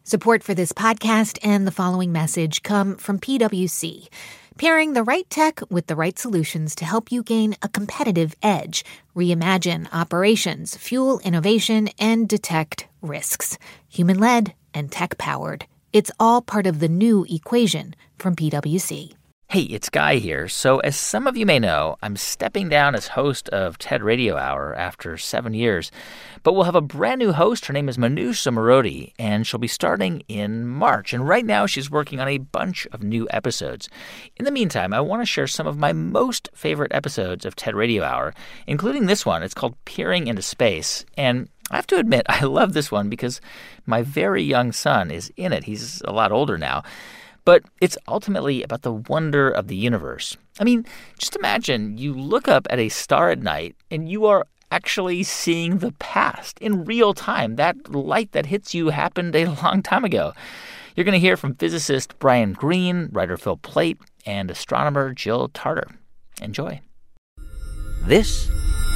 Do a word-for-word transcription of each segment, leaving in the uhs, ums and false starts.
Support for this podcast and the following message come from P W C, pairing the right tech with the right solutions to help you gain a competitive edge, reimagine operations, fuel innovation, and detect risks. Human-led and tech-powered. It's all part of the new equation from P W C. Hey, it's Guy here. So as some of you may know, I'm stepping down as host of TED Radio Hour after seven years. But we'll have a brand new host. Her name is Manoush Zomorodi, and she'll be starting in March. And right now, she's working on a bunch of new episodes. In the meantime, I want to share some of my most favorite episodes of TED Radio Hour, including this one. It's called Peering into Space. And I have to admit, I love this one because my very young son is in it. He's a lot older now. But it's ultimately about the wonder of the universe. I mean, just imagine you look up at a star at night and you are actually seeing the past in real time. That light that hits you happened a long time ago. You're going to hear from physicist Brian Greene, writer Phil Plait, and astronomer Jill Tarter. Enjoy. This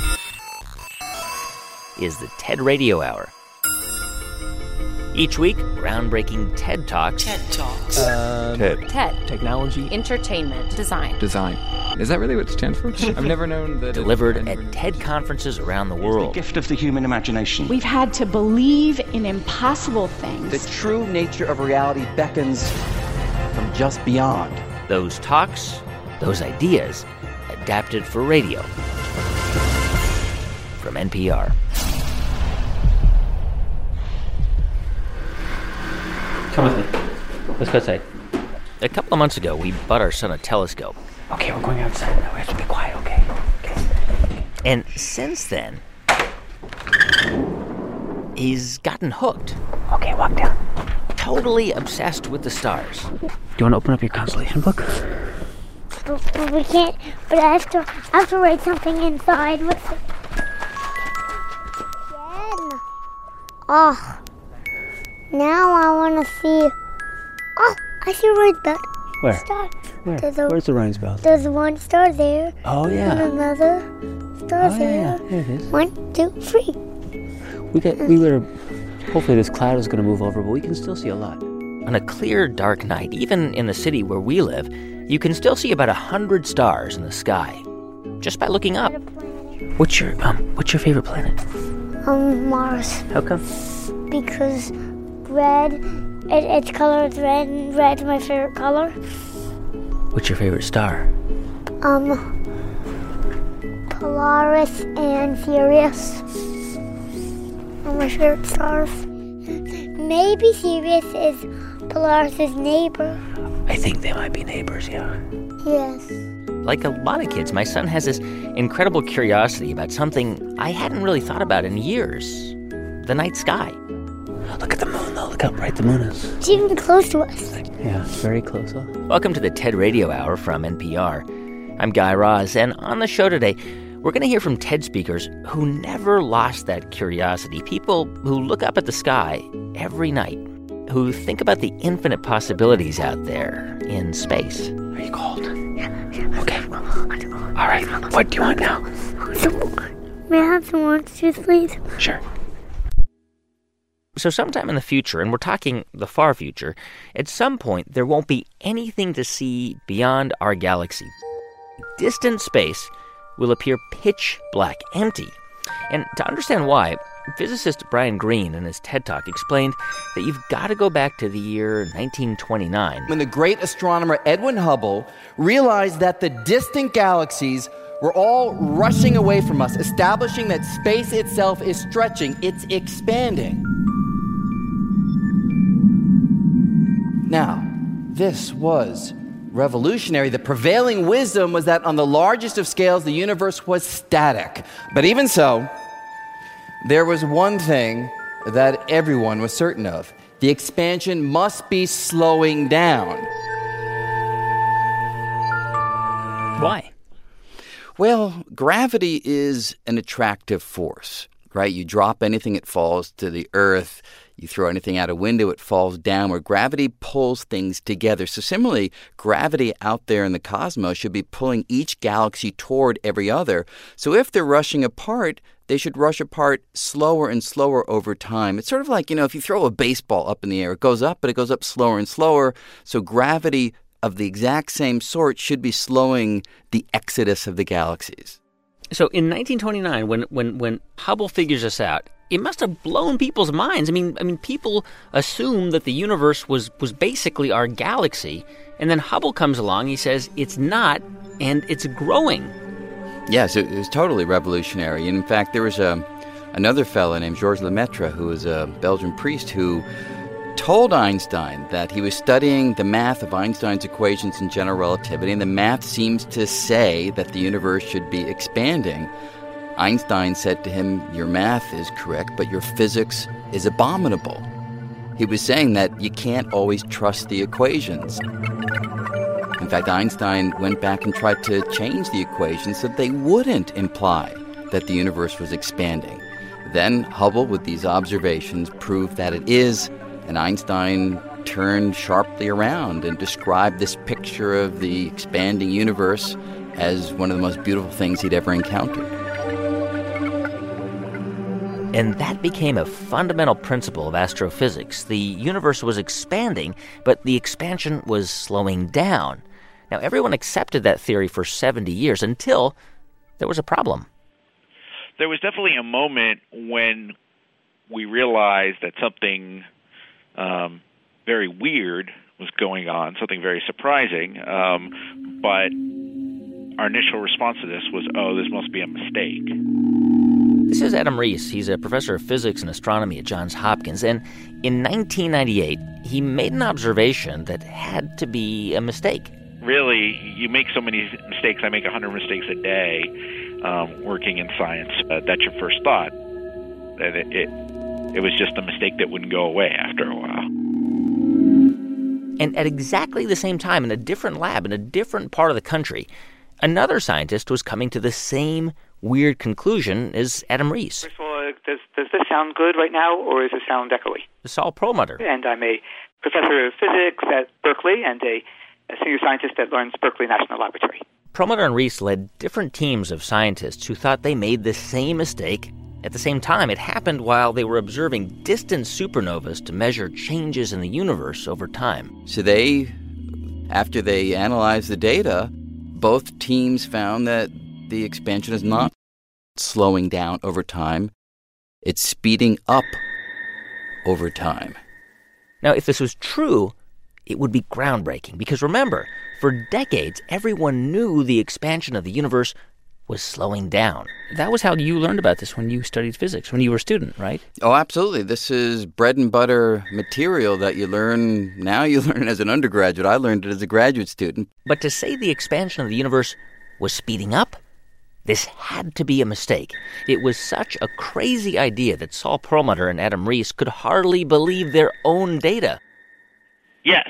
is the TED Radio Hour. Each week, groundbreaking TED Talks. TED Talks. Uh, TED. TED. Technology. Entertainment. Design. Design. Is that really what it stands for? I've never known that. Delivered it, at TED conferences around the world. The gift of the human imagination. We've had to believe in impossible things. The true nature of reality beckons from just beyond. Those talks, those ideas, adapted for radio. From N P R. Come with me. Let's go outside. A couple of months ago, we bought our son a telescope. Okay, we're going outside now. We have to be quiet, okay? Okay. And since then, he's gotten hooked. Okay, walk down. Totally obsessed with the stars. Do you want to open up your constellation book? But, but we can't, but I have to, I have to write something inside with it. Jen. Oh. Now I want to see. Oh, I see a red belt. Where? Star. Where? There's a, Where's the Ryan's belt? There's one star there. Oh, yeah. And another star oh, there. Yeah, yeah. There it is. One, two, three. We got. We were. Hopefully, this cloud is going to move over, but we can still see a lot. On a clear, dark night, even in the city where we live, you can still see about a hundred stars in the sky, just by looking up. What's your um? What's your favorite planet? Um, Mars. How come? Because red, it, its color is red, and red's my favorite color. What's your favorite star? Um, Polaris and Sirius are my favorite stars. Maybe Sirius is Polaris's neighbor. I think they might be neighbors, yeah. Yes. Like a lot of kids, my son has this incredible curiosity about something I hadn't really thought about in years. The night sky. Look at the moon, though. Look how bright the moon is. It's even close to us. Yeah, it's very close, huh? Welcome to the TED Radio Hour from N P R. I'm Guy Raz, and on the show today, we're going to hear from TED speakers who never lost that curiosity. People who look up at the sky every night, who think about the infinite possibilities out there in space. Are you cold? Yeah. Okay. All right. What do you want now? May I have some orange juice, please? Sure. So sometime in the future, and we're talking the far future, at some point there won't be anything to see beyond our galaxy. Distant space will appear pitch black, empty. And to understand why, physicist Brian Greene in his TED Talk explained that you've got to go back to the year nineteen twenty-nine. When the great astronomer Edwin Hubble realized that the distant galaxies were all rushing away from us, establishing that space itself is stretching, it's expanding. Now, this was revolutionary. The prevailing wisdom was that on the largest of scales, the universe was static. But even so, there was one thing that everyone was certain of. The expansion must be slowing down. Why? Well, gravity is an attractive force, right? You drop anything, it falls to the earth. You throw anything out a window, it falls downward. Gravity pulls things together. So similarly, gravity out there in the cosmos should be pulling each galaxy toward every other. So if they're rushing apart, they should rush apart slower and slower over time. It's sort of like, you know, if you throw a baseball up in the air, it goes up, but it goes up slower and slower. So gravity of the exact same sort should be slowing the exodus of the galaxies. So in nineteen twenty-nine, when when when Hubble figures this out, it must have blown people's minds. I mean, I mean, people assumed that the universe was was basically our galaxy, and then Hubble comes along. He says it's not, and it's growing. Yes, it was totally revolutionary. And in fact, there was a another fellow named Georges Lemaitre, who was a Belgian priest, who told Einstein that he was studying the math of Einstein's equations in general relativity, and the math seems to say that the universe should be expanding. Einstein said to him, "Your math is correct, but your physics is abominable." He was saying that you can't always trust the equations. In fact, Einstein went back and tried to change the equations so that they wouldn't imply that the universe was expanding. Then Hubble, with these observations, proved that it is, and Einstein turned sharply around and described this picture of the expanding universe as one of the most beautiful things he'd ever encountered. And that became a fundamental principle of astrophysics. The universe was expanding, but the expansion was slowing down. Now, everyone accepted that theory for seventy years until there was a problem. There was definitely a moment when we realized that something um, very weird was going on, something very surprising, um, but our initial response to this was, oh, this must be a mistake. This is Adam Riess. He's a professor of physics and astronomy at Johns Hopkins, and in nineteen ninety-eight, he made an observation that had to be a mistake. Really, you make so many mistakes. I make one hundred mistakes a day um, working in science. Uh, that's your first thought. And it, it, it was just a mistake that wouldn't go away after a while. And at exactly the same time, in a different lab, in a different part of the country, another scientist was coming to the same weird conclusion as Adam Riess. First of all, does, does this sound good right now, or does it sound echoey? Saul Perlmutter. And I'm a professor of physics at Berkeley and a, a senior scientist at Lawrence Berkeley National Laboratory. Perlmutter and Riess led different teams of scientists who thought they made the same mistake at the same time. It happened while they were observing distant supernovas to measure changes in the universe over time. So they, after they analyzed the data, both teams found that the expansion is not slowing down over time. It's speeding up over time. Now, if this was true, it would be groundbreaking. Because remember, for decades, everyone knew the expansion of the universe was slowing down. That was how you learned about this when you studied physics, when you were a student, right? Oh, absolutely. This is bread and butter material that you learn. Now you learn it as an undergraduate. I learned it as a graduate student. But to say the expansion of the universe was speeding up, this had to be a mistake. It was such a crazy idea that Saul Perlmutter and Adam Riess could hardly believe their own data. Yes.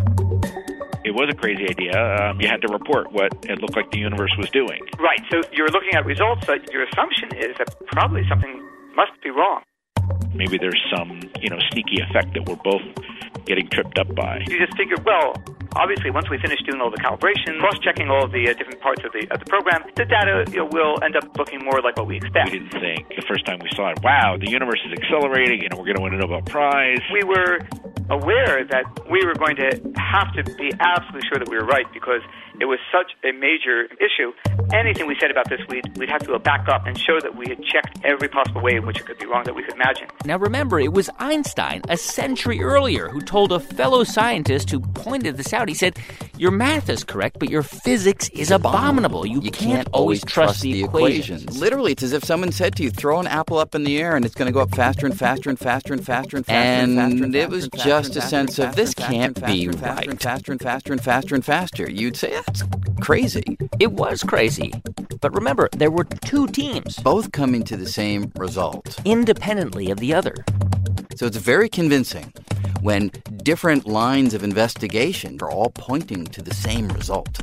It was a crazy idea. Um, you had to report what it looked like the universe was doing. Right. So you're looking at results, but your assumption is that probably something must be wrong. Maybe there's some, you know, sneaky effect that we're both getting tripped up by. You just figure, well, obviously, once we finish doing all the calibration, cross-checking all of the uh, different parts of the of the program, the data, you know, will end up looking more like what we expect. We didn't think the first time we saw it, wow, the universe is accelerating and we're going to win a Nobel Prize. We were aware that we were going to have to be absolutely sure that we were right because it was such a major issue. Anything we said about this, we'd, we'd have to go back up and show that we had checked every possible way in which it could be wrong that we could imagine. Now remember, it was Einstein, a century earlier, who told a fellow scientist who pointed this out. He said, your math is correct, but your physics is abominable. You, you can't, can't always trust, trust the, the equations. equations. Literally, it's as if someone said to you, throw an apple up in the air and it's going to go up faster and faster and faster and faster and faster and faster. And it was just a sense of, this can't be right. And faster and faster and faster and faster. You'd say, that's crazy. It was crazy. But remember, there were two teams. Both coming to the same result. Independently of the other. So it's very convincing when different lines of investigation are all pointing to the same result.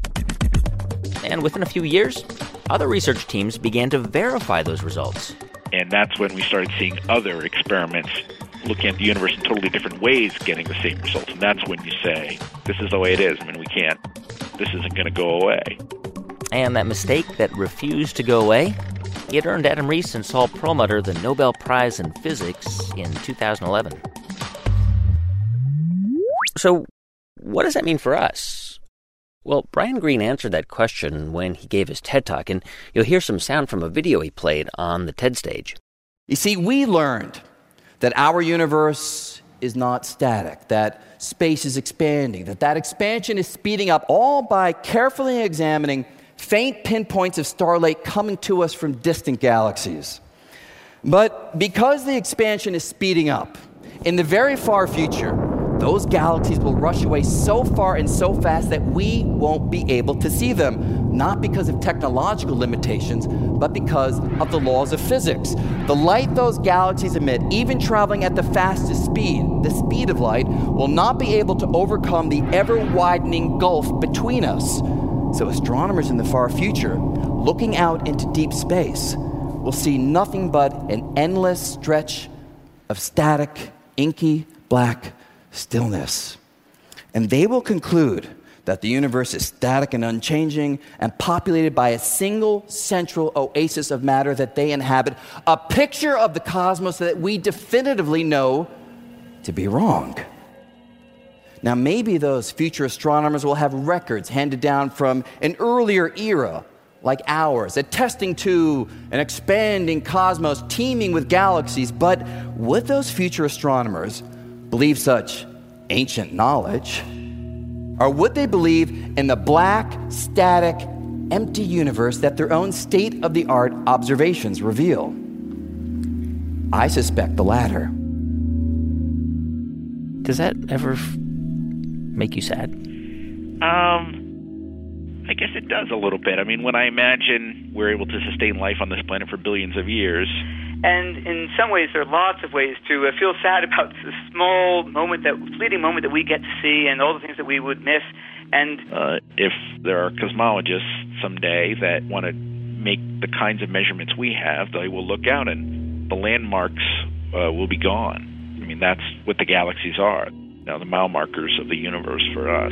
And within a few years, other research teams began to verify those results. And that's when we started seeing other experiments looking at the universe in totally different ways getting the same results. And that's when you say, this is the way it is. I mean, we can't, this isn't going to go away. And that mistake that refused to go away It earned Adam Rees and Saul Perlmutter the Nobel Prize in Physics in two thousand eleven. So, what does that mean for us? Well, Brian Greene answered that question when he gave his TED Talk, and you'll hear some sound from a video he played on the TED stage. You see, we learned that our universe is not static, that space is expanding, that that expansion is speeding up, all by carefully examining faint pinpoints of starlight coming to us from distant galaxies. But because the expansion is speeding up, in the very far future, those galaxies will rush away so far and so fast that we won't be able to see them, not because of technological limitations, but because of the laws of physics. The light those galaxies emit, even traveling at the fastest speed, the speed of light, will not be able to overcome the ever-widening gulf between us. So astronomers in the far future, looking out into deep space, will see nothing but an endless stretch of static, inky, black stillness. And they will conclude that the universe is static and unchanging and populated by a single central oasis of matter that they inhabit, a picture of the cosmos that we definitively know to be wrong. Now, maybe those future astronomers will have records handed down from an earlier era, like ours, attesting to an expanding cosmos teeming with galaxies, but would those future astronomers believe such ancient knowledge? Or would they believe in the black, static, empty universe that their own state-of-the-art observations reveal? I suspect the latter. Does that ever f- make you sad? Um, I guess it does a little bit. I mean, when I imagine we're able to sustain life on this planet for billions of years. And in some ways, there are lots of ways to uh, feel sad about the small moment, that fleeting moment that we get to see and all the things that we would miss. And uh, if there are cosmologists someday that want to make the kinds of measurements we have, they will look out and the landmarks uh, will be gone. I mean, that's what the galaxies are. Now, the mile markers of the universe for us.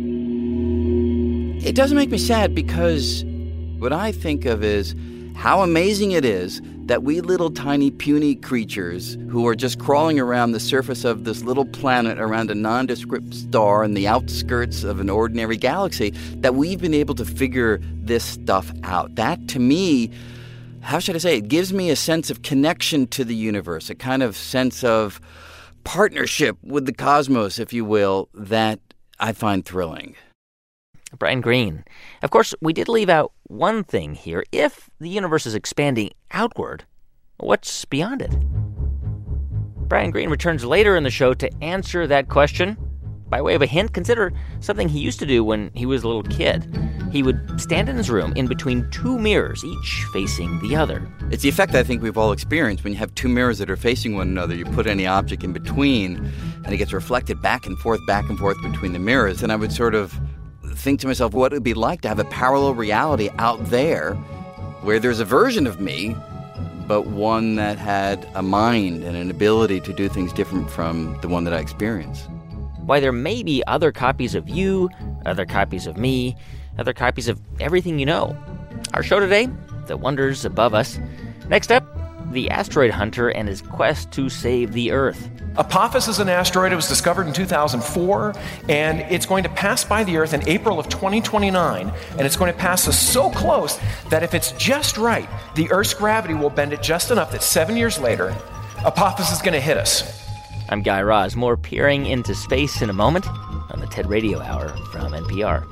It doesn't make me sad because what I think of is how amazing it is that we little tiny puny creatures who are just crawling around the surface of this little planet around a nondescript star in the outskirts of an ordinary galaxy, that we've been able to figure this stuff out. That, to me, how should I say, it gives me a sense of connection to the universe, a kind of sense of partnership with the cosmos, if you will, that I find thrilling. Brian Greene. Of course, we did leave out one thing here. If the universe is expanding outward, what's beyond it? Brian Greene returns later in the show to answer that question. By way of a hint, consider something he used to do when he was a little kid. He would stand in his room in between two mirrors, each facing the other. It's the effect I think we've all experienced when you have two mirrors that are facing one another. You put any object in between, and it gets reflected back and forth, back and forth between the mirrors. And I would sort of think to myself what it would be like to have a parallel reality out there where there's a version of me, but one that had a mind and an ability to do things different from the one that I experienced. Why, there may be other copies of you, other copies of me, other copies of everything you know. Our show today, The Wonders Above Us. Next up, the asteroid hunter and his quest to save the Earth. Apophis is an asteroid. It was discovered in two thousand four, and it's going to pass by the Earth in April of twenty twenty-nine, and it's going to pass us so close that if it's just right, the Earth's gravity will bend it just enough that seven years later, Apophis is going to hit us. I'm Guy Raz. More peering into space in a moment on the TED Radio Hour from N P R.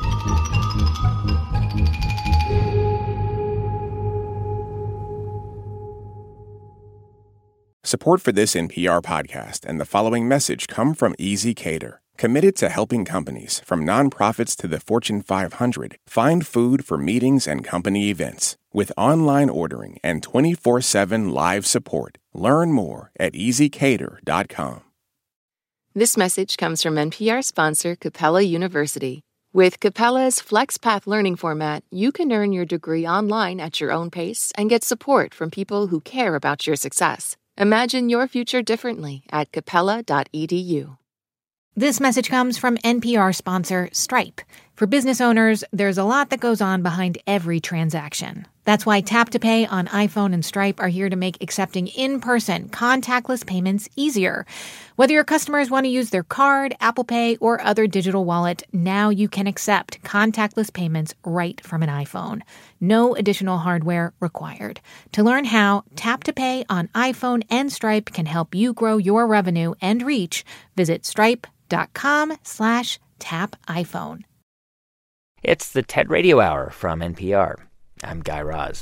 Support for this N P R podcast and the following message come from Easy Cater, committed to helping companies, from nonprofits to the Fortune five hundred, find food for meetings and company events. With online ordering and twenty-four seven live support. Learn more at easy cater dot com. This message comes from N P R sponsor Capella University. With Capella's FlexPath learning format, you can earn your degree online at your own pace and get support from people who care about your success. Imagine your future differently at capella dot e d u. This message comes from N P R sponsor Stripe. For business owners, there's a lot that goes on behind every transaction. That's why Tap to Pay on iPhone and Stripe are here to make accepting in-person, contactless payments easier. Whether your customers want to use their card, Apple Pay, or other digital wallet, now you can accept contactless payments right from an iPhone. No additional hardware required. To learn how Tap to Pay on iPhone and Stripe can help you grow your revenue and reach, visit stripe.com slash tap iPhone. It's the TED Radio Hour from N P R. I'm Guy Raz.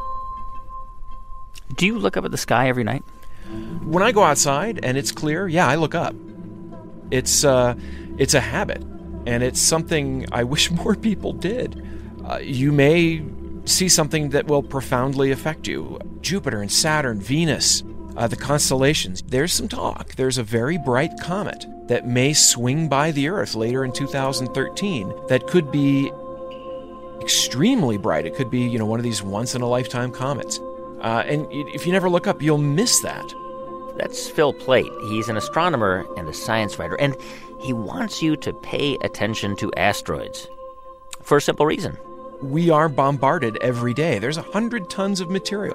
Do you look up at the sky every night? When I go outside and it's clear, yeah, I look up. It's uh, it's a habit, and it's something I wish more people did. Uh, you may see something that will profoundly affect you. Jupiter and Saturn, Venus, uh, the constellations. There's some talk. There's a very bright comet that may swing by the Earth later in two thousand thirteen that could be extremely bright. It could be, you know, one of these once-in-a-lifetime comets. Uh, and if you never look up, you'll miss that. That's Phil Plait. He's an astronomer and a science writer, and he wants you to pay attention to asteroids for a simple reason. We are bombarded every day. There's a hundred tons of material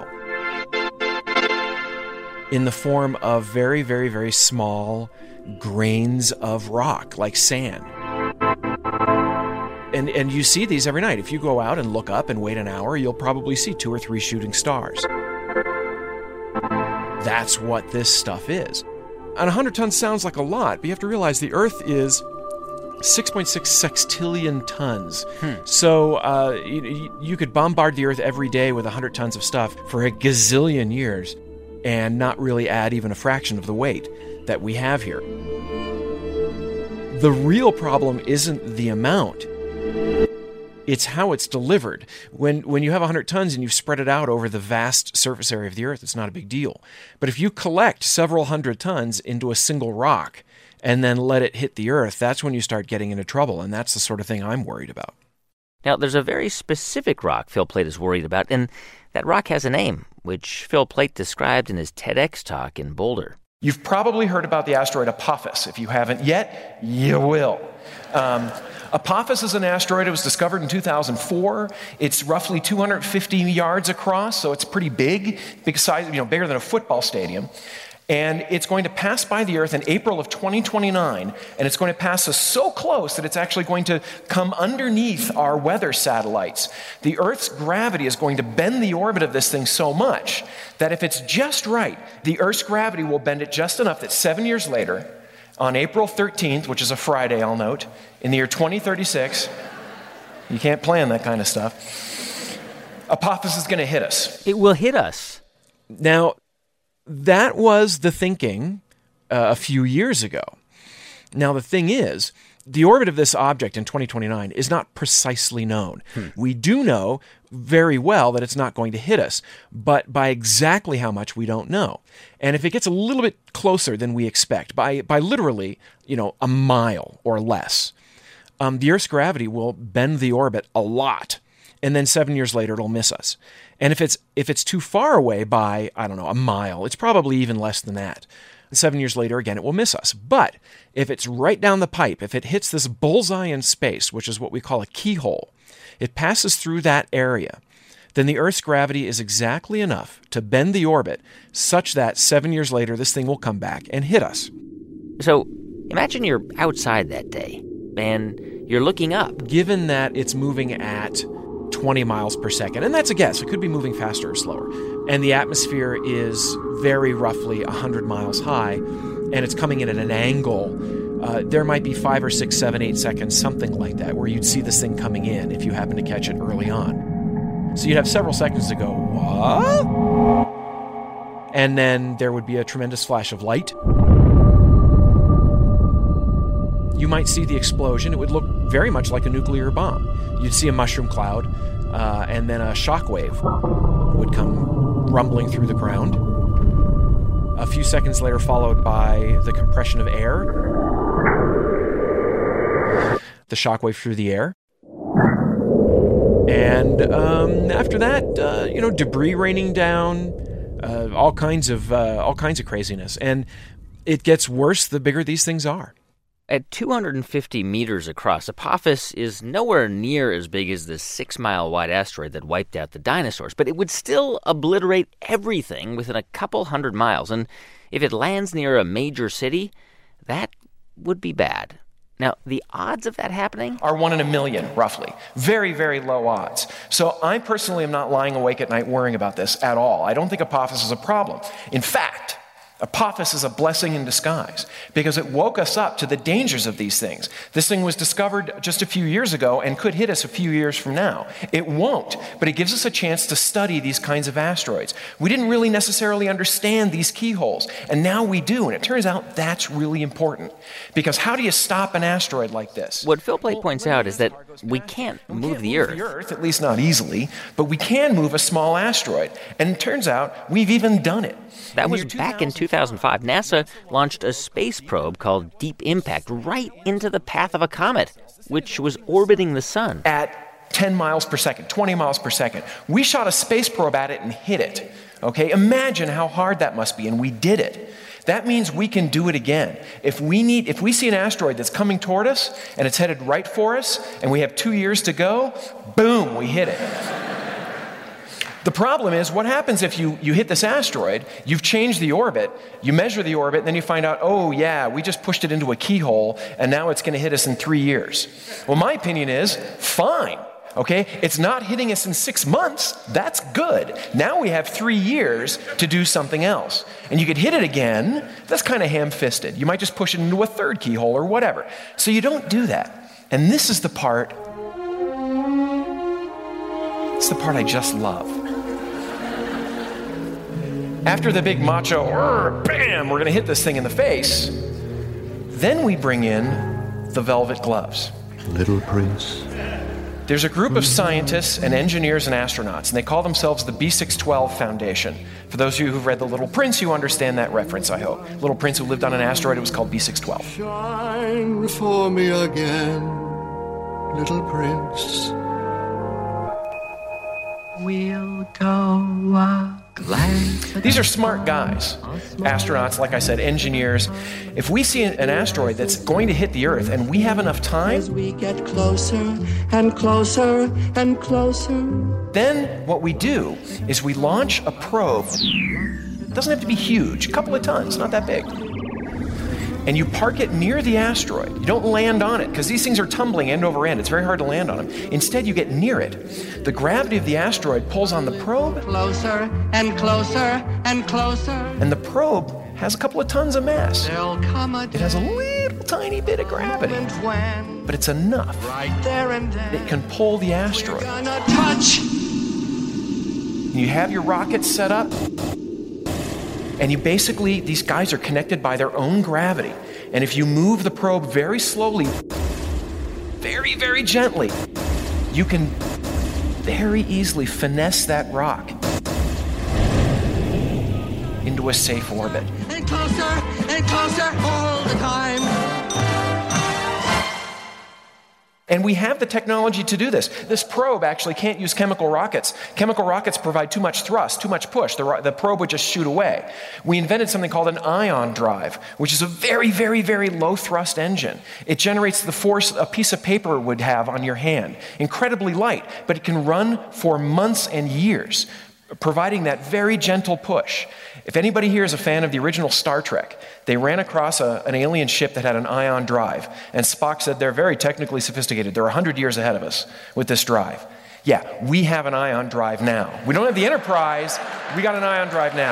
in the form of very, very, very small grains of rock, like sand. And and you see these every night. If you go out and look up and wait an hour, you'll probably see two or three shooting stars. That's what this stuff is. And one hundred tons sounds like a lot, but you have to realize the Earth is six point six sextillion tons. Hmm. So uh, you, you could bombard the Earth every day with one hundred tons of stuff for a gazillion years and not really add even a fraction of the weight that we have here. The real problem isn't the amount. It's how it's delivered. When when you have one hundred tons and you spread it out over the vast surface area of the Earth, it's not a big deal. But if you collect several hundred tons into a single rock and then let it hit the Earth, that's when you start getting into trouble, and that's the sort of thing I'm worried about. Now, there's a very specific rock Phil Plait is worried about, and that rock has a name, which Phil Plait described in his TEDx talk in Boulder. You've probably heard about the asteroid Apophis. If you haven't yet, you will. Um, Apophis is an asteroid. It was discovered in two thousand four. It's roughly two hundred fifty yards across, so it's pretty big, big size, you know, bigger than a football stadium. And it's going to pass by the Earth in April of twenty twenty-nine, and it's going to pass us so close that it's actually going to come underneath our weather satellites. The Earth's gravity is going to bend the orbit of this thing so much that if it's just right, the Earth's gravity will bend it just enough that seven years later, on April thirteenth, which is a Friday, I'll note, in the year twenty thirty-six, you can't plan that kind of stuff, Apophis is going to hit us. It will hit us. Now, that was the thinking uh, a few years ago. Now, the thing is, the orbit of this object in twenty twenty-nine is not precisely known. Hmm. We do know very well that it's not going to hit us, but by exactly how much, we don't know. And if it gets a little bit closer than we expect, by by literally, you know, a mile or less, um, the Earth's gravity will bend the orbit a lot, and then seven years later, it'll miss us. And if it's if it's too far away by, I don't know, a mile, it's probably even less than that. Seven years later, again, it will miss us. But if it's right down the pipe, if it hits this bullseye in space, which is what we call a keyhole, it passes through that area, then the Earth's gravity is exactly enough to bend the orbit such that seven years later, this thing will come back and hit us. So imagine you're outside that day and you're looking up. Given that it's moving at twenty miles per second, and that's a guess. It could be moving faster or slower. And the atmosphere is very roughly one hundred miles high, and it's coming in at an angle. Uh, there might be five or six, seven, eight seconds, something like that, where you'd see this thing coming in if you happen to catch it early on. So you'd have several seconds to go, what? And then there would be a tremendous flash of light. You might see the explosion. It would look very much like a nuclear bomb. You'd see a mushroom cloud, uh, and then a shockwave would come rumbling through the ground. A few seconds later, followed by the compression of air, the shockwave through the air. And um, after that, uh, you know, debris raining down, uh, all kinds of uh, all kinds of craziness. And it gets worse the bigger these things are. At two hundred fifty meters across, Apophis is nowhere near as big as the six-mile-wide asteroid that wiped out the dinosaurs, but it would still obliterate everything within a couple hundred miles. And if it lands near a major city, that would be bad. Now, the odds of that happening are one in a million, roughly. Very, very low odds. So I personally am not lying awake at night worrying about this at all. I don't think Apophis is a problem. In fact, Apophis is a blessing in disguise because it woke us up to the dangers of these things. This thing was discovered just a few years ago and could hit us a few years from now. It won't, but it gives us a chance to study these kinds of asteroids. We didn't really necessarily understand these keyholes, and now we do, and it turns out that's really important. Because how do you stop an asteroid like this? What Phil Plait points out is that we can't move the Earth. the Earth, at least not easily, but we can move a small asteroid. And it turns out we've even done it. That was back in two thousand five. NASA launched a space probe called Deep Impact right into the path of a comet, which was orbiting the sun. At ten miles per second, twenty miles per second. We shot a space probe at it and hit it. Okay, imagine how hard that must be, and we did it. That means we can do it again. If we need, if we see an asteroid that's coming toward us and it's headed right for us, and we have two years to go, boom, we hit it. The problem is, what happens if you, you hit this asteroid, you've changed the orbit, you measure the orbit, and then you find out, oh yeah, we just pushed it into a keyhole, and now it's going to hit us in three years. Well, my opinion is, fine, okay? It's not hitting us in six months. That's good. Now we have three years to do something else. And you could hit it again. That's kind of ham-fisted. You might just push it into a third keyhole or whatever. So you don't do that. And this is the part, it's the part I just love. After the big macho, bam, we're going to hit this thing in the face, then we bring in the velvet gloves. Little Prince. There's a group of scientists and engineers and astronauts, and they call themselves the B six twelve Foundation. For those of you who've read The Little Prince, you understand that reference, I hope. Little Prince who lived on an asteroid, it was called B six twelve. Shine for me again, little Prince. We'll go a These are smart guys, astronauts, like I said, engineers. If we see an asteroid that's going to hit the Earth and we have enough time, as we get closer and closer and closer, then what we do is we launch a probe. It doesn't have to be huge, a couple of tons, not that big. And you park it near the asteroid. You don't land on it, because these things are tumbling end over end. It's very hard to land on them. Instead, you get near it. The gravity of the asteroid pulls on the probe. Closer and closer and closer. And the probe has a couple of tons of mass. There'll come a it has a little tiny bit of gravity. When, but it's enough. Right there and then. It can pull the asteroid. We're gonna touch. You have your rockets set up. And you basically, these guys are connected by their own gravity. And if you move the probe very slowly, very, very gently, you can very easily finesse that rock into a safe orbit. And closer and closer all the time. And we have the technology to do this. This probe actually can't use chemical rockets. Chemical rockets provide too much thrust, too much push. The, the probe would just shoot away. We invented something called an ion drive, which is a very, very, very low thrust engine. It generates the force a piece of paper would have on your hand. Incredibly light, but it can run for months and years, providing that very gentle push. If anybody here is a fan of the original Star Trek, they ran across a, an alien ship that had an ion drive, and Spock said they're very technically sophisticated. They're one hundred years ahead of us with this drive. Yeah, we have an ion drive now. We don't have the Enterprise, we got an ion drive now.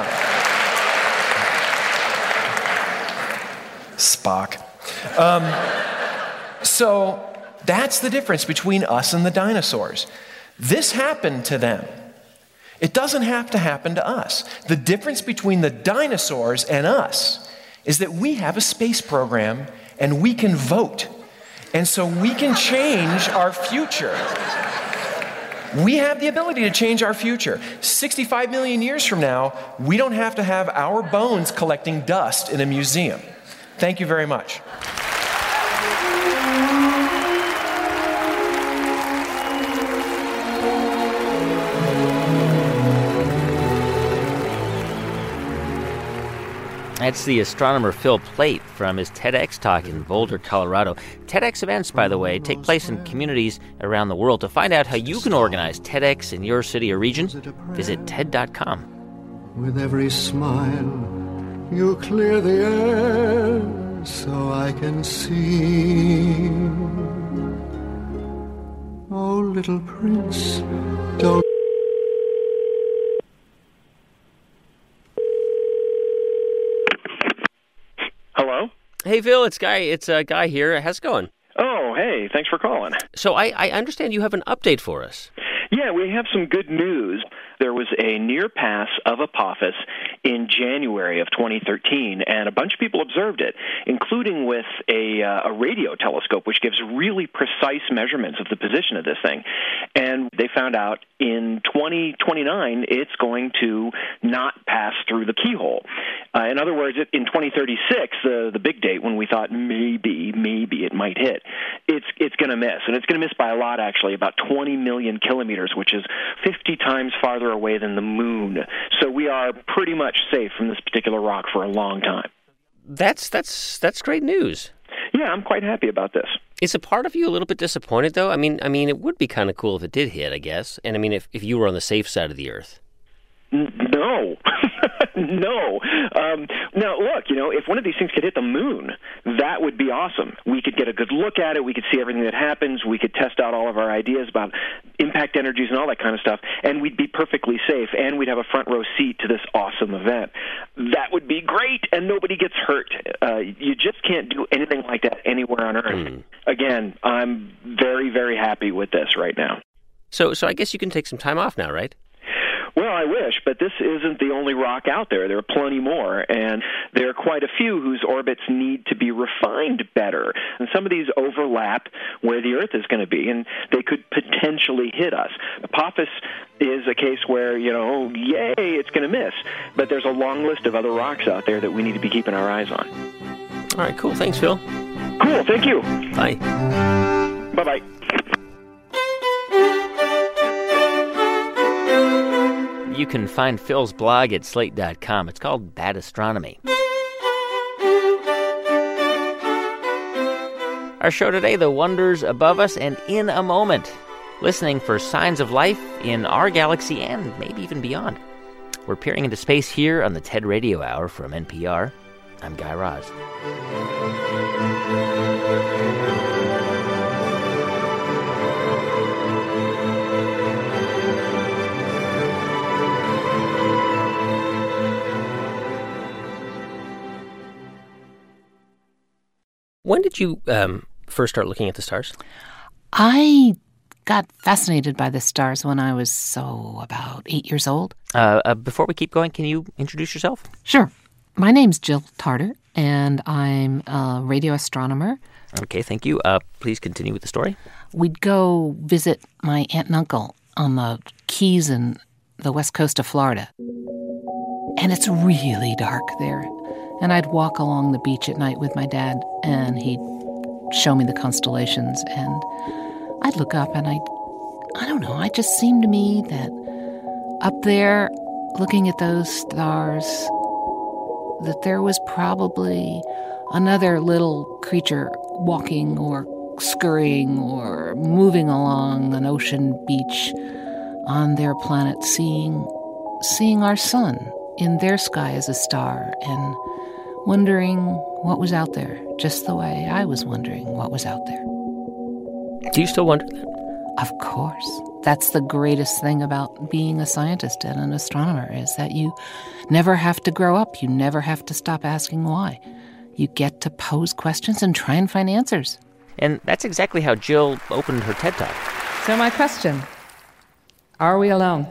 Spock. Um, so that's the difference between us and the dinosaurs. This happened to them. It doesn't have to happen to us. The difference between the dinosaurs and us is that we have a space program and we can vote. And so we can change our future. We have the ability to change our future. sixty-five million years from now, we don't have to have our bones collecting dust in a museum. Thank you very much. That's the astronomer Phil Plait from his TEDx talk in Boulder, Colorado. TEDx events, by the way, take place in communities around the world. To find out how you can organize TEDx in your city or region, visit T E D dot com. With every smile, you clear the air so I can see. Oh, little prince, don't... Hello? Hey, Phil, it's Guy. It's uh, Guy here. How's it going? Oh, hey, thanks for calling. So I, I understand you have an update for us. Yeah, we have some good news. There was a near pass of Apophis in January of twenty thirteen, and a bunch of people observed it, including with a, uh, a radio telescope, which gives really precise measurements of the position of this thing. And they found out in twenty twenty-nine, it's going to not pass through the keyhole. Uh, in other words, in twenty thirty-six, the, the big date when we thought maybe, maybe it might hit, it's, it's going to miss. And it's going to miss by a lot, actually, about twenty million kilometers, which is fifty times farther away than the moon. So we are pretty much safe from this particular rock for a long time. That's that's that's great news. Yeah, I'm quite happy about this. Is a part of you a little bit disappointed, though? I mean, I mean, it would be kind of cool if it did hit, I guess. And I mean, if, if you were on the safe side of the Earth. No. no. Um, now, look, you know, if one of these things could hit the moon, that would be awesome. We could get a good look at it. We could see everything that happens. We could test out all of our ideas about impact energies and all that kind of stuff, and we'd be perfectly safe, and we'd have a front row seat to this awesome event. That would be great, and nobody gets hurt. Uh, you just can't do anything like that anywhere on Earth. Mm. Again, I'm very, very happy with this right now. So, so I guess you can take some time off now, right? Well, I wish, but this isn't the only rock out there. There are plenty more, and there are quite a few whose orbits need to be refined better. And some of these overlap where the Earth is going to be, and they could potentially hit us. Apophis is a case where, you know, yay, it's going to miss. But there's a long list of other rocks out there that we need to be keeping our eyes on. All right, cool. Thanks, Phil. Cool, thank you. Bye. Bye-bye. You can find Phil's blog at slate dot com. It's called Bad Astronomy. Our show today, The Wonders Above Us, and in a moment, listening for signs of life in our galaxy and maybe even beyond. We're peering into space here on the TED Radio Hour from N P R. I'm Guy Raz. When did you um, first start looking at the stars? I got fascinated by the stars when I was, so, about eight years old. Uh, uh, before we keep going, can you introduce yourself? Sure. My name's Jill Tarter, and I'm a radio astronomer. Okay, thank you. Uh, please continue with the story. We'd go visit my aunt and uncle on the Keys in the west coast of Florida. And it's really dark there. And I'd walk along the beach at night with my dad, and he'd show me the constellations, and I'd look up, and I'd, I don't know, it just seemed to me that up there, looking at those stars, that there was probably another little creature walking or scurrying or moving along an ocean beach on their planet, seeing, seeing our sun in their sky as a star, and wondering what was out there, just the way I was wondering what was out there. Do you still wonder that? Of course. That's the greatest thing about being a scientist and an astronomer, is that you never have to grow up. You never have to stop asking why. You get to pose questions and try and find answers. And that's exactly how Jill opened her TED Talk. So my question, are we alone?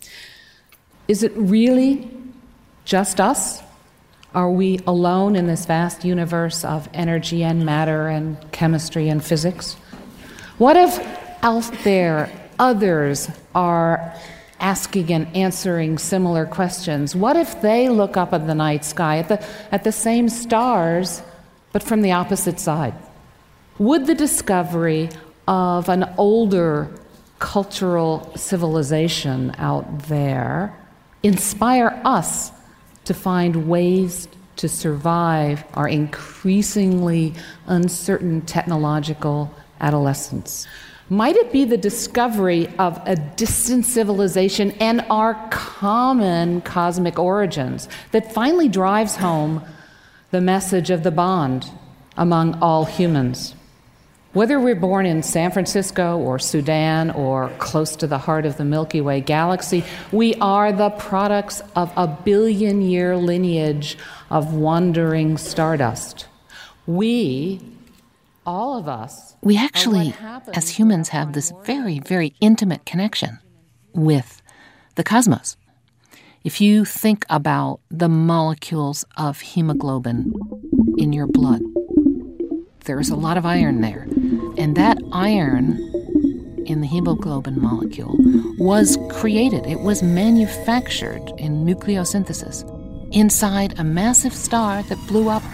Is it really just us? Are we alone in this vast universe of energy and matter and chemistry and physics? What if out there others are asking and answering similar questions? What if they look up at the night sky at the, at the same stars, but from the opposite side? Would the discovery of an older cultural civilization out there inspire us to find ways to survive our increasingly uncertain technological adolescence? Might it be the discovery of a distant civilization and our common cosmic origins that finally drives home the message of the bond among all humans? Whether we're born in San Francisco or Sudan or close to the heart of the Milky Way galaxy, we are the products of a billion-year lineage of wandering stardust. We, all of us, We actually, as humans, have this very, very intimate connection with the cosmos. If you think about the molecules of hemoglobin in your blood, there's a lot of iron there. And that iron in the hemoglobin molecule was created, it was manufactured in nucleosynthesis inside a massive star that blew up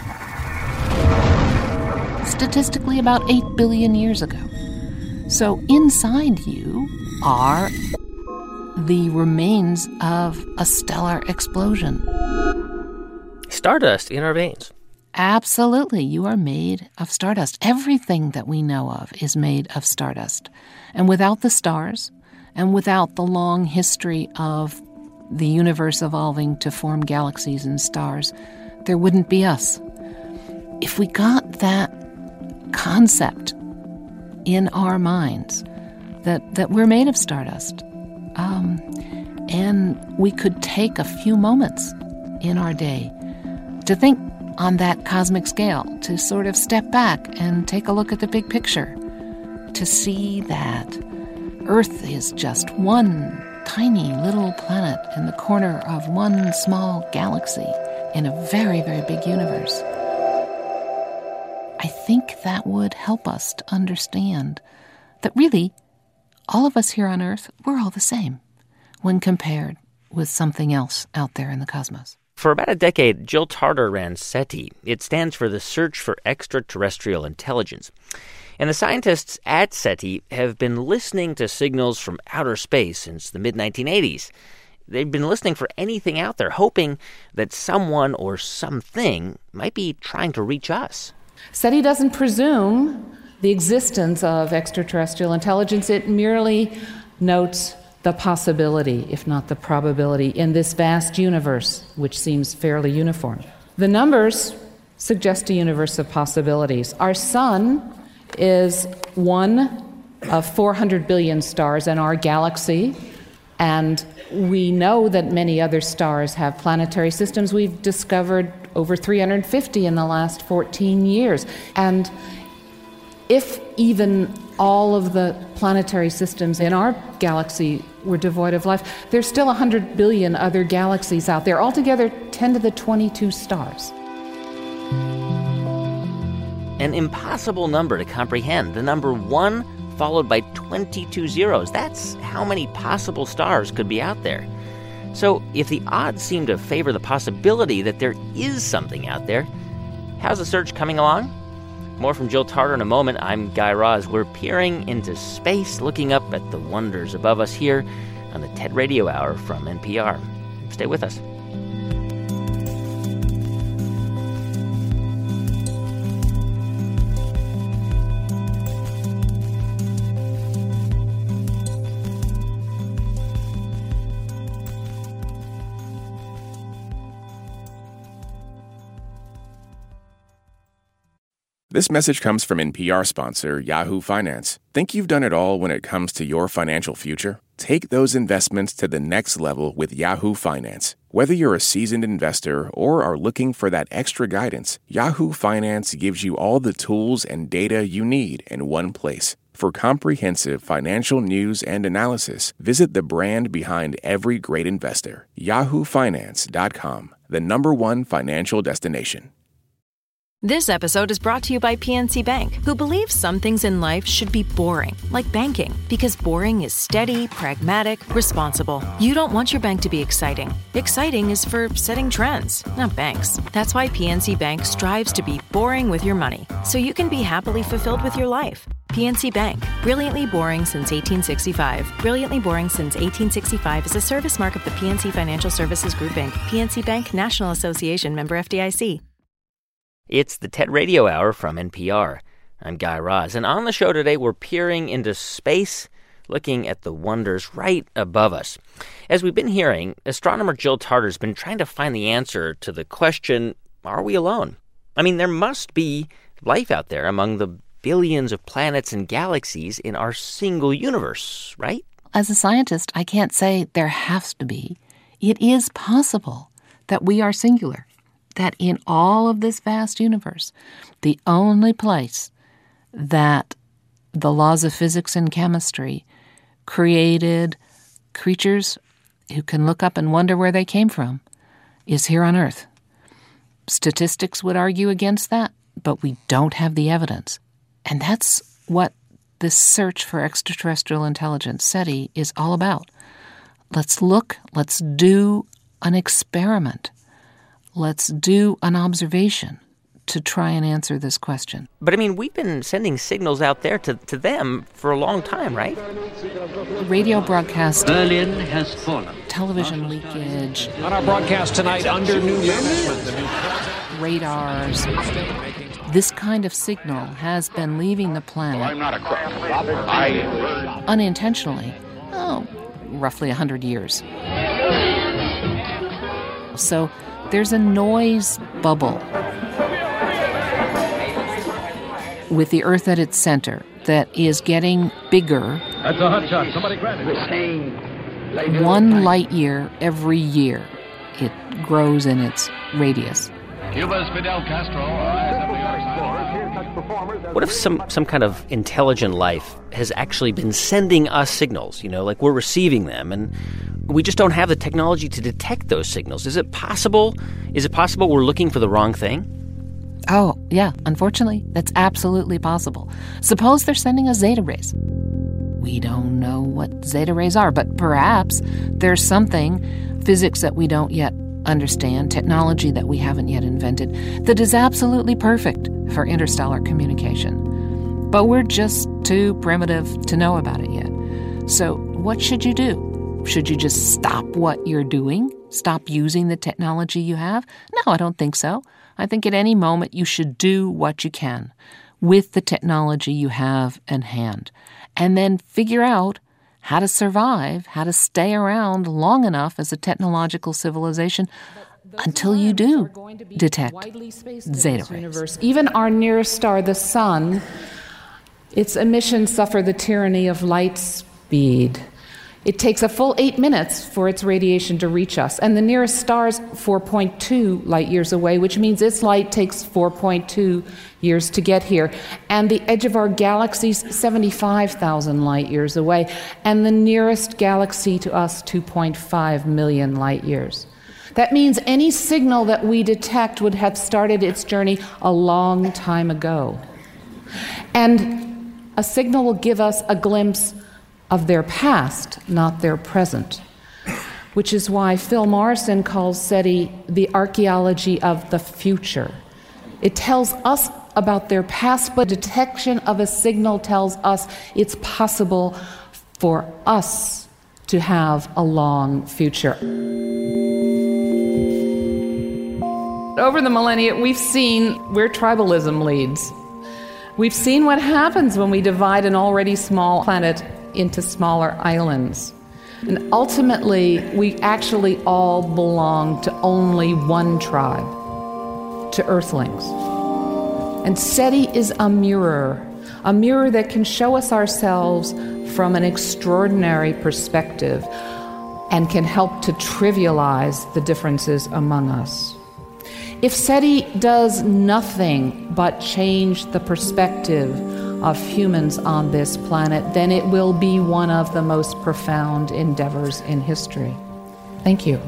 statistically about eight billion years ago. So inside you are the remains of a stellar explosion. Stardust in our veins. Absolutely. You are made of stardust. Everything that we know of is made of stardust. And without the stars, and without the long history of the universe evolving to form galaxies and stars, there wouldn't be us. If we got that concept in our minds that, that we're made of stardust, um, and we could take a few moments in our day to think on that cosmic scale, to sort of step back and take a look at the big picture, to see that Earth is just one tiny little planet in the corner of one small galaxy in a very, very big universe. I think that would help us to understand that really, all of us here on Earth, we're all the same when compared with something else out there in the cosmos. For about a decade, Jill Tarter ran SETI. It stands for the Search for Extraterrestrial Intelligence. And the scientists at SETI have been listening to signals from outer space since the mid nineteen eighties. They've been listening for anything out there, hoping that someone or something might be trying to reach us. SETI doesn't presume the existence of extraterrestrial intelligence. It merely notes the possibility, if not the probability, in this vast universe, which seems fairly uniform. The numbers suggest a universe of possibilities. Our sun is one of four hundred billion stars in our galaxy, and we know that many other stars have planetary systems. We've discovered over three hundred fifty in the last fourteen years. And if even all of the planetary systems in our galaxy were devoid of life, there's still one hundred billion other galaxies out there, altogether ten to the twenty-two stars. An impossible number to comprehend, the number one followed by twenty-two zeros. That's how many possible stars could be out there. So if the odds seem to favor the possibility that there is something out there, how's the search coming along? More from Jill Tarter in a moment. I'm Guy Raz. We're peering into space, looking up at the wonders above us here on the TED Radio Hour from N P R. Stay with us. This message comes from N P R sponsor Yahoo Finance. Think you've done it all when it comes to your financial future? Take those investments to the next level with Yahoo Finance. Whether you're a seasoned investor or are looking for that extra guidance, Yahoo Finance gives you all the tools and data you need in one place. For comprehensive financial news and analysis, visit the brand behind every great investor, yahoo finance dot com, the number one financial destination. This episode is brought to you by P N C Bank, who believes some things in life should be boring, like banking, because boring is steady, pragmatic, responsible. You don't want your bank to be exciting. Exciting is for setting trends, not banks. That's why P N C Bank strives to be boring with your money, so you can be happily fulfilled with your life. P N C Bank. Brilliantly boring since eighteen sixty-five. Brilliantly boring since eighteen sixty-five is a service mark of the P N C Financial Services Group, Incorporated. P N C Bank, National Association, member F D I C. It's the TED Radio Hour from N P R. I'm Guy Raz, and on the show today, we're peering into space, looking at the wonders right above us. As we've been hearing, astronomer Jill Tarter's been trying to find the answer to the question, are we alone? I mean, there must be life out there among the billions of planets and galaxies in our single universe, right? As a scientist, I can't say there has to be. It is possible that we are singular, that in all of this vast universe, the only place that the laws of physics and chemistry created creatures who can look up and wonder where they came from is here on Earth. Statistics would argue against that, but we don't have the evidence. And that's what this search for extraterrestrial intelligence, SETI, is all about. Let's look, let's do an experiment. Let's do an observation to try and answer this question. But, I mean, we've been sending signals out there to, to them for a long time, right? Radio broadcast. Berlin has fallen. Television leakage. On our broadcast tonight, under new management, the new radars. This kind of signal has been leaving the planet. Well, I'm not a crook. I... unintentionally. Oh, roughly one hundred years. So there's a noise bubble with the Earth at its center that is getting bigger. That's a hot shot. Somebody grab it. One light year every year. It grows in its radius. Cuba's Fidel Castro. What if some, some kind of intelligent life has actually been sending us signals, you know, like we're receiving them, and we just don't have the technology to detect those signals? Is it possible? Is it possible we're looking for the wrong thing? Oh, yeah. Unfortunately, that's absolutely possible. Suppose they're sending us zeta rays. We don't know what zeta rays are, but perhaps there's something, physics that we don't yet understand, technology that we haven't yet invented, that is absolutely perfect for interstellar communication. But we're just too primitive to know about it yet. So what should you do? Should you just stop what you're doing? Stop using the technology you have? No, I don't think so. I think at any moment you should do what you can with the technology you have in hand, and then figure out how to survive, how to stay around long enough as a technological civilization until you do detect zeta rays. Even our nearest star, the sun, its emissions suffer the tyranny of light speed. It takes a full eight minutes for its radiation to reach us, and the nearest star is four point two light years away, which means its light takes four point two years to get here. And the edge of our galaxy is seventy-five thousand light years away, and the nearest galaxy to us, two point five million light years. That means any signal that we detect would have started its journey a long time ago. And a signal will give us a glimpse of their past, not their present, which is why Phil Morrison calls SETI the archaeology of the future. It tells us about their past, but detection of a signal tells us it's possible for us to have a long future. Over the millennia, we've seen where tribalism leads. We've seen what happens when we divide an already small planet into smaller islands. And ultimately, we actually all belong to only one tribe, to Earthlings. And SETI is a mirror, a mirror that can show us ourselves from an extraordinary perspective and can help to trivialize the differences among us. If SETI does nothing but change the perspective of humans on this planet, then it will be one of the most profound endeavors in history. Thank you.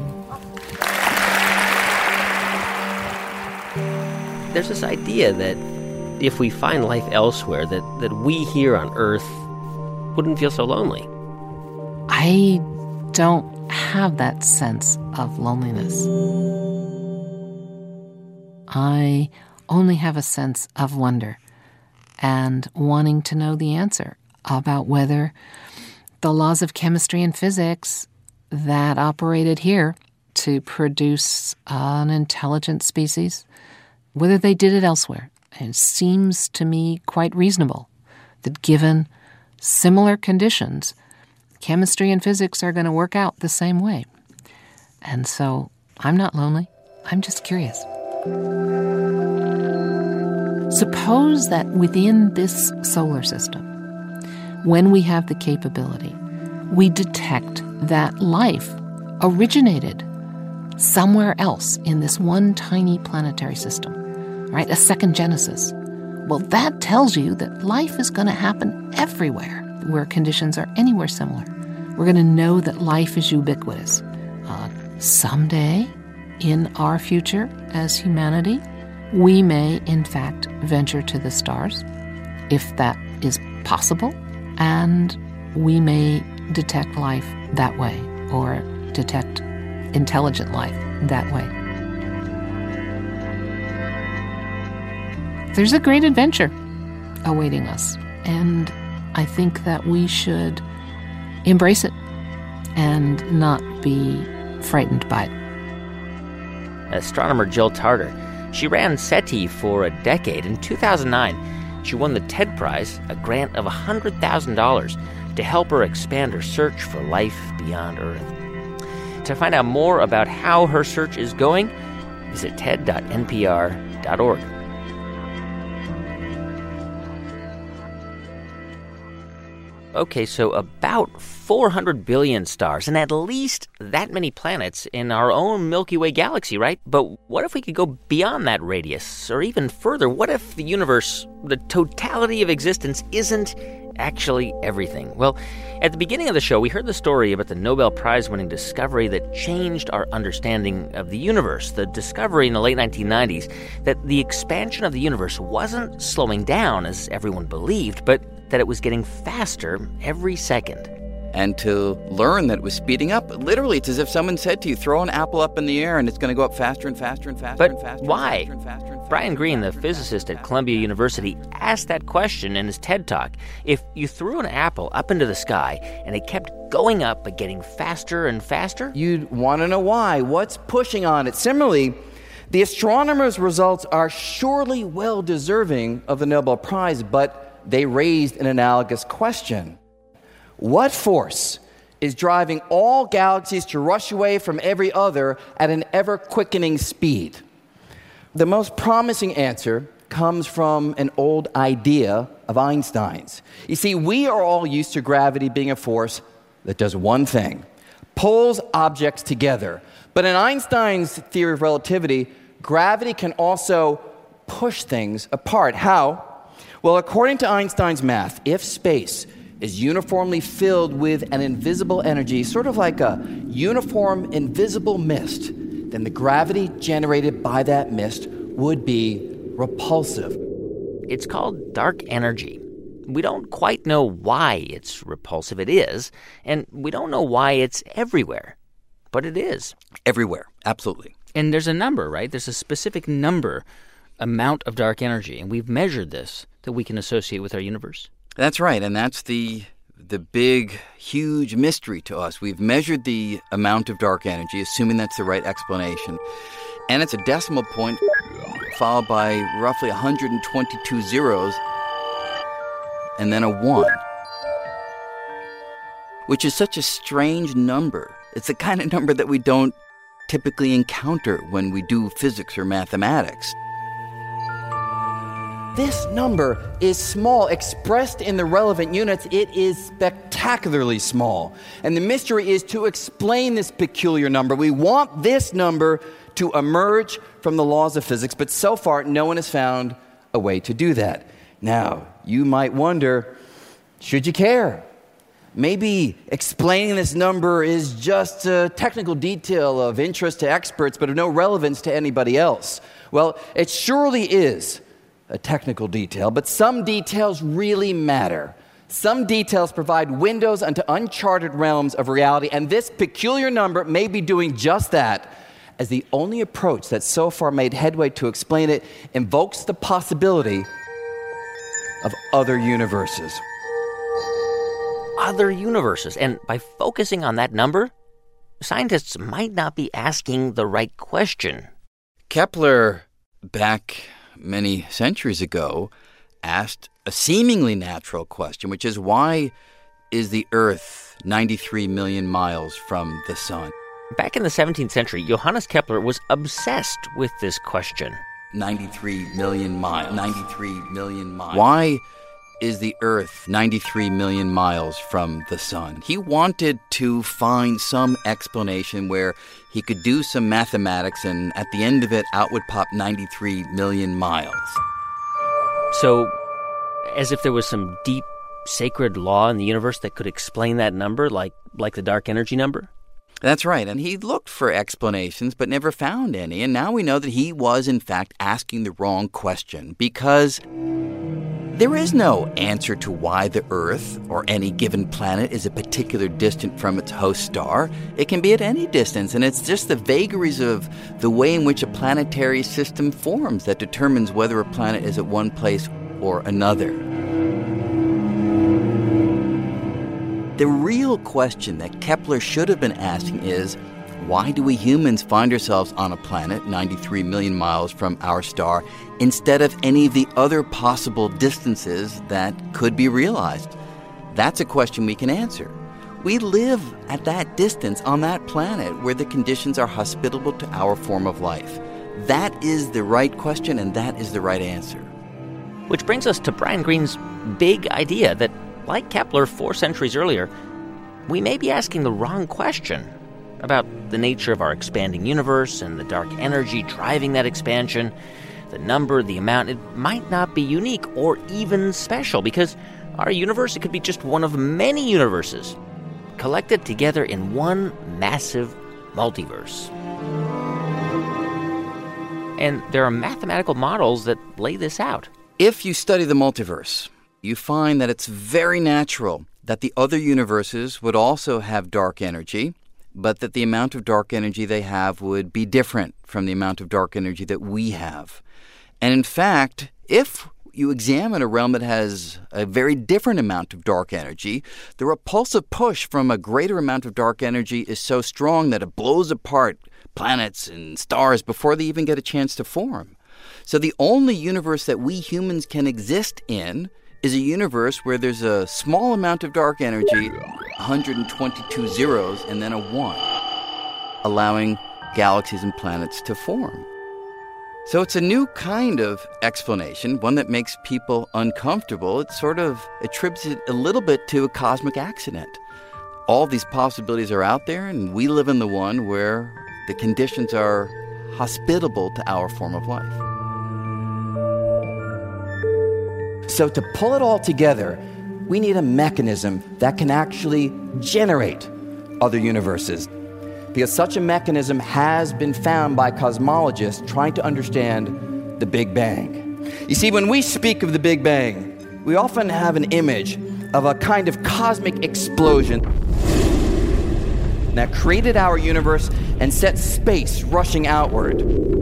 There's this idea that if we find life elsewhere, that, that we here on Earth wouldn't feel so lonely. I don't have that sense of loneliness. I only have a sense of wonder. and wanting to know the answer about whether the laws of chemistry and physics that operated here to produce an intelligent species, whether they did it elsewhere. And it seems to me quite reasonable that given similar conditions, chemistry and physics are going to work out the same way. And so I'm not lonely. I'm just curious. Suppose that within this solar system, when we have the capability, we detect that life originated somewhere else in this one tiny planetary system, right? A second Genesis. Well, that tells you that life is going to happen everywhere where conditions are anywhere similar. We're going to know that life is ubiquitous. Uh, someday, in our future as humanity, we may, in fact, venture to the stars, if that is possible, and we may detect life that way, or detect intelligent life that way. There's a great adventure awaiting us, and I think that we should embrace it and not be frightened by it. Astronomer Jill Tarter. She ran SETI for a decade. In two thousand nine, she won the TED Prize, a grant of one hundred thousand dollars, to help her expand her search for life beyond Earth. To find out more about how her search is going, visit ted dot n p r dot org. Okay, so about four hundred billion stars and at least that many planets in our own Milky Way galaxy, right? But what if we could go beyond that radius, or even further? What if the universe, the totality of existence, isn't actually everything? Well, at the beginning of the show, we heard the story about the Nobel Prize-winning discovery that changed our understanding of the universe. The discovery in the late nineteen nineties that the expansion of the universe wasn't slowing down, as everyone believed, but that it was getting faster every second. And to learn that it was speeding up, literally, it's as if someone said to you, throw an apple up in the air and it's going to go up faster and faster and faster but and faster. Why? And faster and faster and faster. Brian Greene, the physicist at Columbia University, asked that question in his TED Talk. If you threw an apple up into the sky and it kept going up but getting faster and faster, you'd want to know why. What's pushing on it? Similarly, the astronomers' results are surely well deserving of the Nobel Prize, but they raised an analogous question. What force is driving all galaxies to rush away from every other at an ever-quickening speed? The most promising answer comes from an old idea of Einstein's. You see, we are all used to gravity being a force that does one thing, pulls objects together. But in Einstein's theory of relativity, gravity can also push things apart. How? Well, according to Einstein's math, if space is uniformly filled with an invisible energy, sort of like a uniform invisible mist, then the gravity generated by that mist would be repulsive. It's called dark energy. We don't quite know why it's repulsive. It is, and we don't know why it's everywhere, but it is. Everywhere, absolutely. And there's a number, right? There's a specific number, amount of dark energy, and we've measured this that we can associate with our universe. That's right, and that's the the big, huge mystery to us. We've measured the amount of dark energy, assuming that's the right explanation, and it's a decimal point followed by roughly one hundred twenty-two zeros, and then a one, which is such a strange number. It's the kind of number that we don't typically encounter when we do physics or mathematics. This number is small. Expressed in the relevant units, it is spectacularly small. And the mystery is to explain this peculiar number. We want this number to emerge from the laws of physics, but so far, no one has found a way to do that. Now, you might wonder, should you care? Maybe explaining this number is just a technical detail of interest to experts, but of no relevance to anybody else. Well, it surely is a technical detail, but some details really matter. Some details provide windows into uncharted realms of reality, and this peculiar number may be doing just that, as the only approach that so far made headway to explain it invokes the possibility of other universes. Other universes. And by focusing on that number, scientists might not be asking the right question. Kepler, back many centuries ago, asked a seemingly natural question, which is, why is the Earth ninety-three million miles from the sun? Back in the seventeenth century, Johannes Kepler was obsessed with this question. ninety-three million miles. ninety-three million miles. Why is the Earth ninety-three million miles from the sun? He wanted to find some explanation where he could do some mathematics, and at the end of it, out would pop ninety-three million miles. So, as if there was some deep, sacred law in the universe that could explain that number, like like the dark energy number? That's right, and he looked for explanations but never found any, and now we know that he was, in fact, asking the wrong question, because there is no answer to why the Earth or any given planet is a particular distance from its host star. It can be at any distance, and it's just the vagaries of the way in which a planetary system forms that determines whether a planet is at one place or another. The real question that Kepler should have been asking is, why do we humans find ourselves on a planet ninety-three million miles from our star instead of any of the other possible distances that could be realized? That's a question we can answer. We live at that distance on that planet where the conditions are hospitable to our form of life. That is the right question, and that is the right answer. Which brings us to Brian Greene's big idea that, like Kepler four centuries earlier, we may be asking the wrong question about the nature of our expanding universe and the dark energy driving that expansion. The number, the amount, it might not be unique or even special, because our universe, it could be just one of many universes collected together in one massive multiverse. And there are mathematical models that lay this out. If you study the multiverse, you find that it's very natural that the other universes would also have dark energy, but that the amount of dark energy they have would be different from the amount of dark energy that we have. And in fact, if you examine a realm that has a very different amount of dark energy, the repulsive push from a greater amount of dark energy is so strong that it blows apart planets and stars before they even get a chance to form. So the only universe that we humans can exist in is a universe where there's a small amount of dark energy, one hundred twenty-two zeros, and then a one, allowing galaxies and planets to form. So it's a new kind of explanation, one that makes people uncomfortable. It sort of attributes it a little bit to a cosmic accident. All these possibilities are out there, and we live in the one where the conditions are hospitable to our form of life. So to pull it all together, we need a mechanism that can actually generate other universes. Because such a mechanism has been found by cosmologists trying to understand the Big Bang. You see, when we speak of the Big Bang, we often have an image of a kind of cosmic explosion that created our universe and set space rushing outward.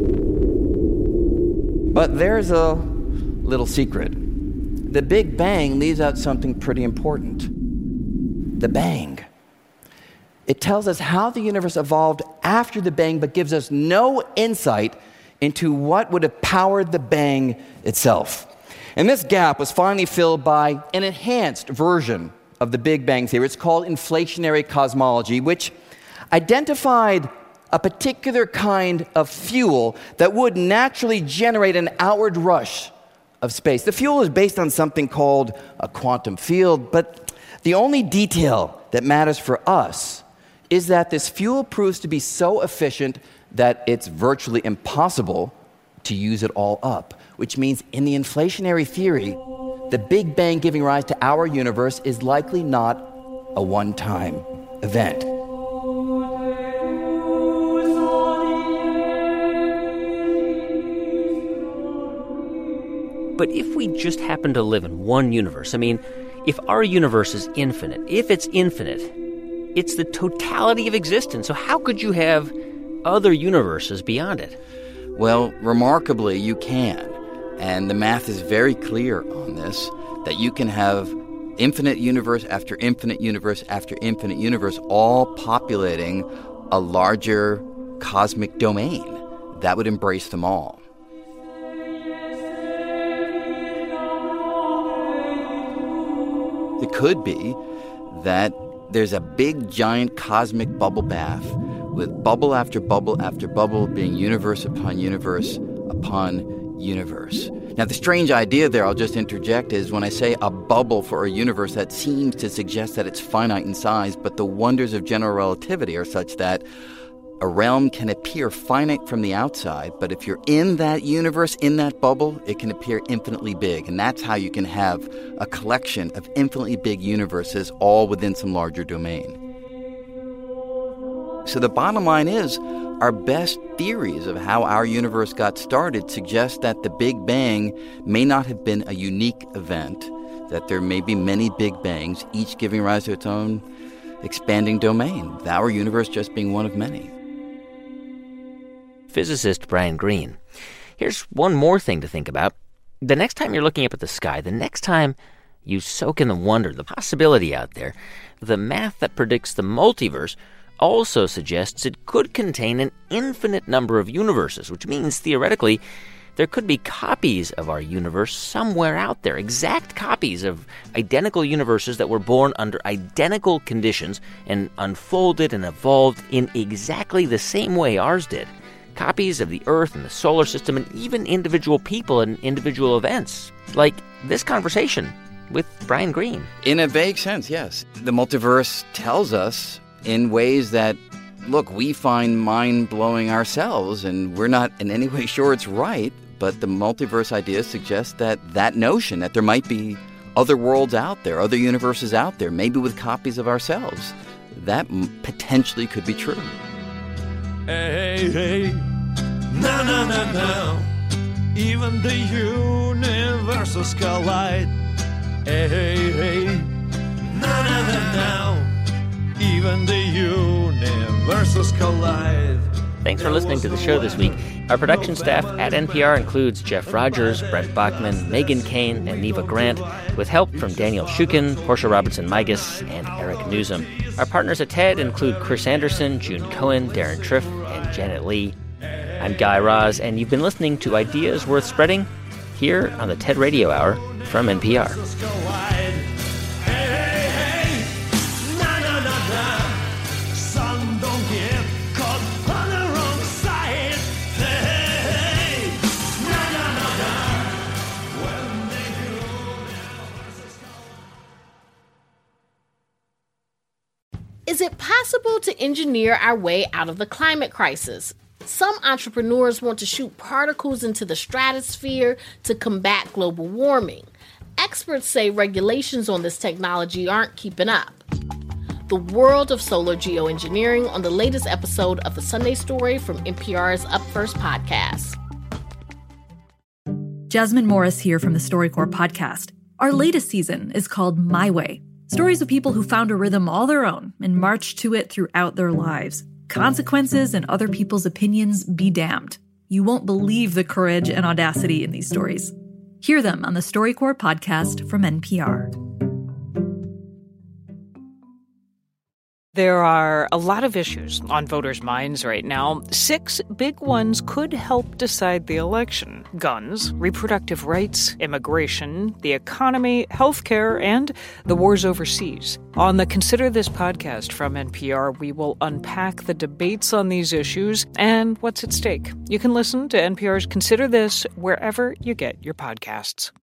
But there's a little secret. The Big Bang leaves out something pretty important. The bang. It tells us how the universe evolved after the bang, but gives us no insight into what would have powered the bang itself. And this gap was finally filled by an enhanced version of the Big Bang theory. It's called inflationary cosmology, which identified a particular kind of fuel that would naturally generate an outward rush of space. The fuel is based on something called a quantum field, but the only detail that matters for us is that this fuel proves to be so efficient that it's virtually impossible to use it all up, which means in the inflationary theory, the Big Bang giving rise to our universe is likely not a one-time event. But if we just happen to live in one universe, I mean, if our universe is infinite, if it's infinite, it's the totality of existence. So how could you have other universes beyond it? Well, remarkably, you can. And the math is very clear on this. that you can have infinite universe after infinite universe after infinite universe all populating a larger cosmic domain that would embrace them all. It could be that there's a big, giant cosmic bubble bath with bubble after bubble after bubble being universe upon universe upon universe. Now, the strange idea there, I'll just interject, is when I say a bubble for a universe, that seems to suggest that it's finite in size, but the wonders of general relativity are such that a realm can appear finite from the outside, but if you're in that universe, in that bubble, it can appear infinitely big. And that's how you can have a collection of infinitely big universes all within some larger domain. So the bottom line is, our best theories of how our universe got started suggest that the Big Bang may not have been a unique event, that there may be many Big Bangs, each giving rise to its own expanding domain, our universe just being one of many. Physicist Brian Greene. Here's one more thing to think about. The next time you're looking up at the sky, the next time you soak in the wonder, the possibility out there, the math that predicts the multiverse also suggests it could contain an infinite number of universes, which means, theoretically, there could be copies of our universe somewhere out there, exact copies of identical universes that were born under identical conditions and unfolded and evolved in exactly the same way ours did. Copies of the Earth and the solar system and even individual people and individual events, like this conversation with Brian Greene. In a vague sense, yes. The multiverse tells us in ways that, look, we find mind-blowing ourselves, and we're not in any way sure it's right, but the multiverse idea suggests that that notion, that there might be other worlds out there, other universes out there, maybe with copies of ourselves, that m- potentially could be true. Hey, hey, no, no, no, no, even the universes collide. Hey, hey, hey, no, no, no, no, even the universes collide. Thanks for listening to the show this week. Our production staff at N P R includes Jeff Rogers, Brent Bachman, Megan Kane, and Neva Grant, with help from Daniel Shukin, Portia Robertson-Migas, and Eric Newsom. Our partners at TED include Chris Anderson, June Cohen, Darren Triff, and Janet Lee. I'm Guy Raz, and you've been listening to Ideas Worth Spreading here on the TED Radio Hour from N P R. Is it possible to engineer our way out of the climate crisis? Some entrepreneurs want to shoot particles into the stratosphere to combat global warming. Experts say regulations on this technology aren't keeping up. The world of solar geoengineering on the latest episode of The Sunday Story from N P R's Up First podcast. Jasmine Morris here from the StoryCorps podcast. Our latest season is called My Way. Stories of people who found a rhythm all their own and marched to it throughout their lives. Consequences and other people's opinions be damned. You won't believe the courage and audacity in these stories. Hear them on the StoryCorps podcast from N P R. There are a lot of issues on voters' minds right now. Six big ones could help decide the election: guns, reproductive rights, immigration, the economy, healthcare, and the wars overseas. On the Consider This podcast from N P R, we will unpack the debates on these issues and what's at stake. You can listen to N P R's Consider This wherever you get your podcasts.